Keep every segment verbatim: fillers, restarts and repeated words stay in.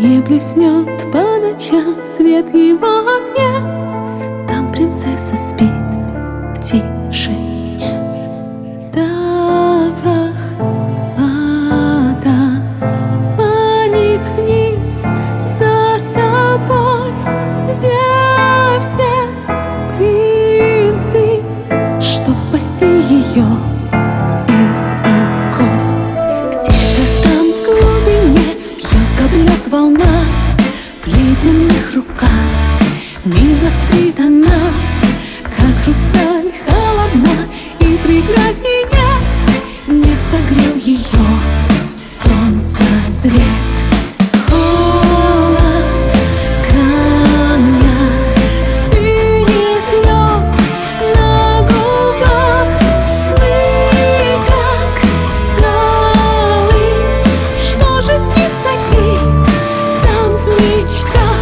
Не блеснет по ночам свет его огня, там принцесса спит в тишине. Да, прохлада манит вниз за собой, где все принцы, чтоб спасти ее из оков. Где-то там в глубине бьет об лед волна, в ледяных руках мирно спит она, как хрусталь холодна, и прекрасней нет, не согрел ее солнца свет. Холод камня, стынет лед на губах, сны, как скалы. Что же снится ей там в мечтах?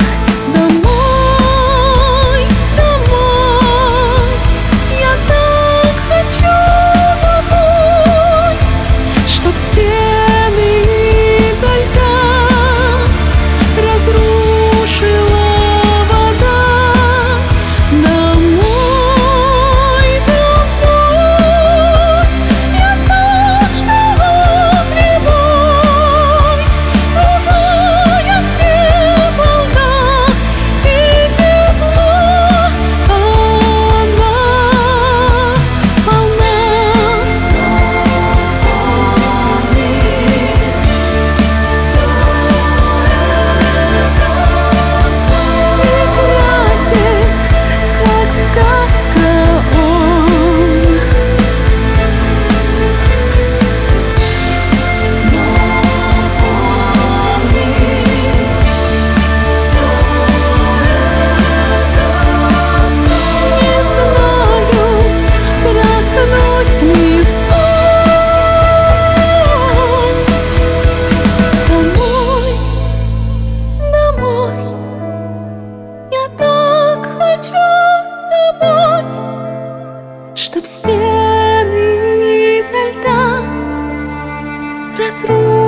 Домой, домой, я так хочу домой, чтоб стены изо льда разрушила вода. Домой, домой, я так ждала прибой, другая, где волна и тепло, она полна. Прекрасен, как сказка он. Не знаю, проснусь ли вновь. Домой, домой, я так хочу домой, чтоб стены изо льда разрушили